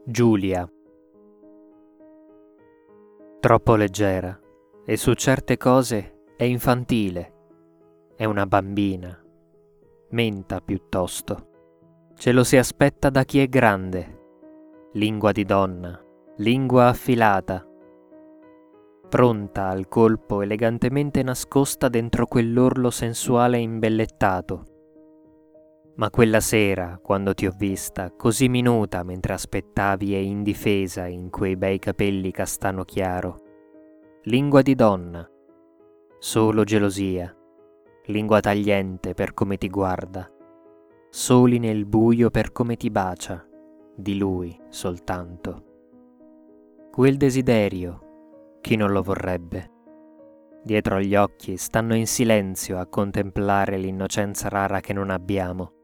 Giulia. Troppo leggera e su certe cose è infantile, è una bambina, menta piuttosto. Ce lo si aspetta da chi è grande, lingua di donna, lingua affilata, pronta al colpo elegantemente nascosta dentro quell'orlo sensuale imbellettato. Ma quella sera, quando ti ho vista, così minuta mentre aspettavi e indifesa in quei bei capelli castano chiaro, lingua di donna, solo gelosia, lingua tagliente per come ti guarda, soli nel buio per come ti bacia, di lui soltanto. Quel desiderio, chi non lo vorrebbe? Dietro agli occhi stanno in silenzio a contemplare l'innocenza rara che non abbiamo.